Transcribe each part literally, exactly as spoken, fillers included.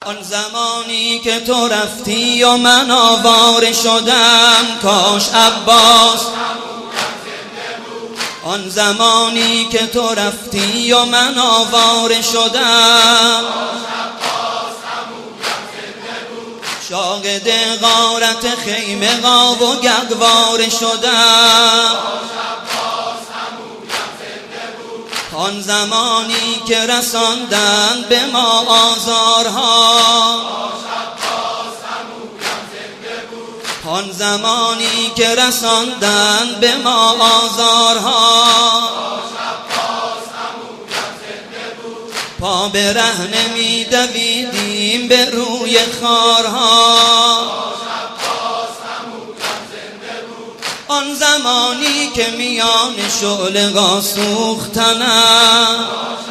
آن زمانی که تو رفتی و من آواره شدم کاش عباس آن زمانی که تو رفتی و من آواره شدم شاهد غارت خیمه قاب و گگواره شدم آن زمانی که رساندند به ما آزارها آن زمانی که رساندند به ما آزارها پا به رهنه می دویدیم به روی خارها آن زمانی که میان شعله‌ها سوختنم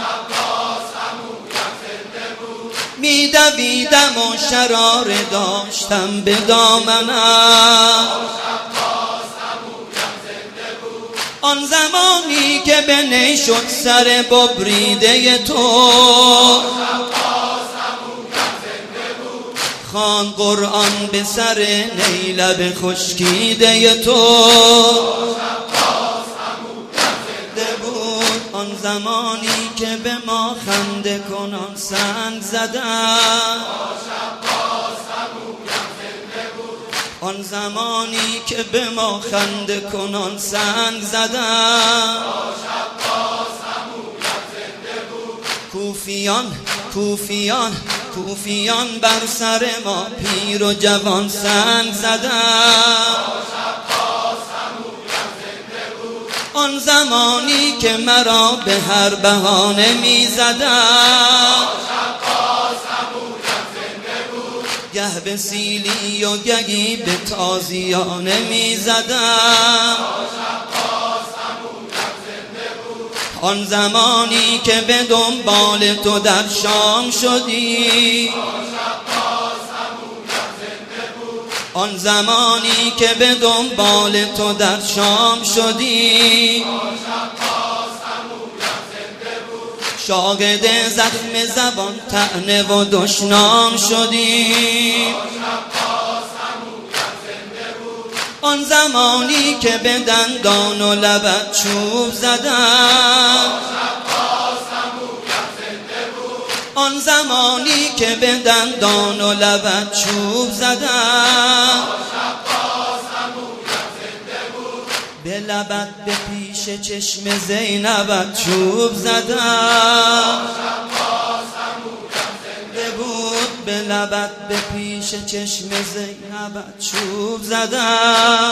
می دویدم و شراره داشتم به دامنم آن زمانی که به نی شد سر ببریده تو خوان قرآن به سر نی لب خشکیده تو بود آن زمانی که به ما خنده کنان سنگ زدن آن زمانی که به ما خنده کنان سنگ زدن کوفیان کوفیان کوفیان بر سر ما پیر و جوان سنگ زدن آن زمانی که مرا به هر بهانه می زدن گه به سیلی و گهی به تازیانه می زدن آن زمانی که به دنبال تو در شام شدی آن زمانی که به دنبال تو در شام شدی شاهد زخم زبان طعنه و دشنام شدی آن زمانی که به دندان و لبت چوب زدن آن زمانی که به دندان و لبت چوب زدن به لبت به پیش چشم زینبت چوب زدن بود به لبت به پیش چشم زینبت چوب زدن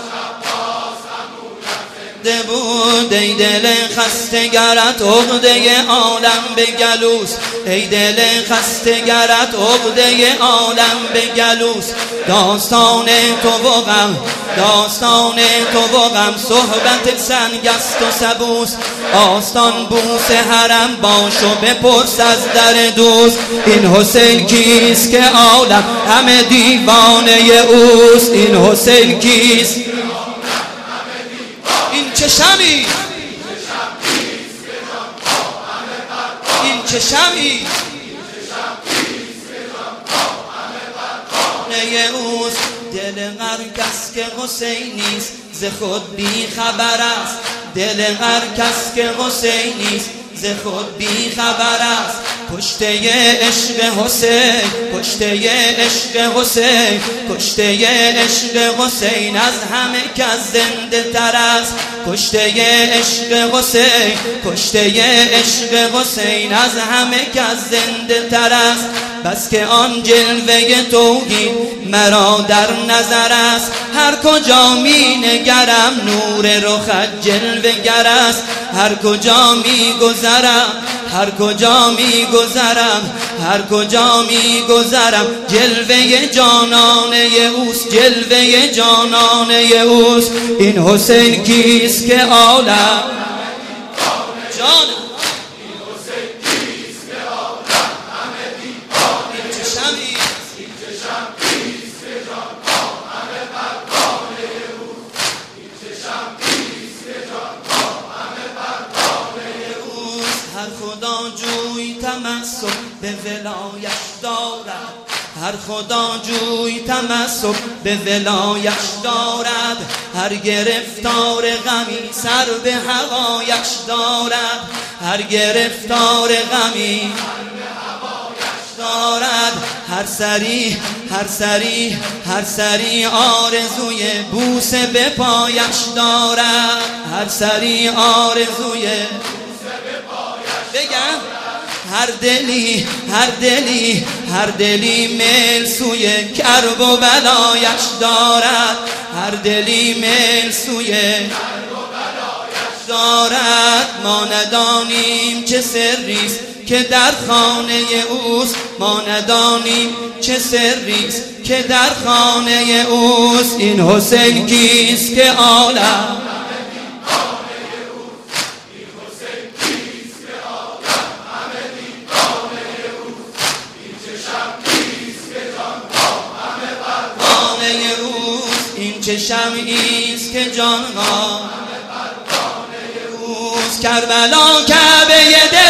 ده بود ای دل خسته گرت عقده عالم به گلوس ای دل خسته گرت عقده عالم به گلوس داستان تو و غم داستان تو و غم صحبت سنگ است و سبوس آستان بوس حرم باش و بپرس از در دوست این حسین کیست که عالم همه دیوانه اوست این حسین کیست این چه شمی این چه شمی نه اوست دل هر کس که حسینیست ز خود بی خبر است دل هر کس که حسینیست ز خود بی خبر است کشته عشق حسین کشته عشق حسین کشته عشق حسین از همه کس زنده تر است کشته عشق حسین کشته عشق حسین از همه کس زنده تر است بس که آن جلوه توحید مرا در نظر است هر کجا می نگرم نور رخت جلوه گر است هر کجا می گذرم هر کجا می گذرم هر کجا می گذرم جلوه جانانه اوست جلوه جانانه اوست این حسین کیست که عالم جان هر خدا جوی تمسک به ولایش دارد، هر خدا جوی تمسک به ولایش دارد، هر گرفتار غمی سر به هوایش دارد، هر گرفتار غمی دارد، هر سری هر سری هر سری آرزوی بوسه به پایش دارد، هر سری آرزوی بوسه به پایش بگم هر دلی هر دلی هر دلی میل سوی کرب و بلایش دارد، هر دلی میل سوی کرب و بلایش دارد. ما ندانیم چه سریست که در خانه اوست، ما ندانیم چه سریست که در خانه اوست. این حسین کیست که عالم چه شمعیست که جان ما اوست. کربلا کعبه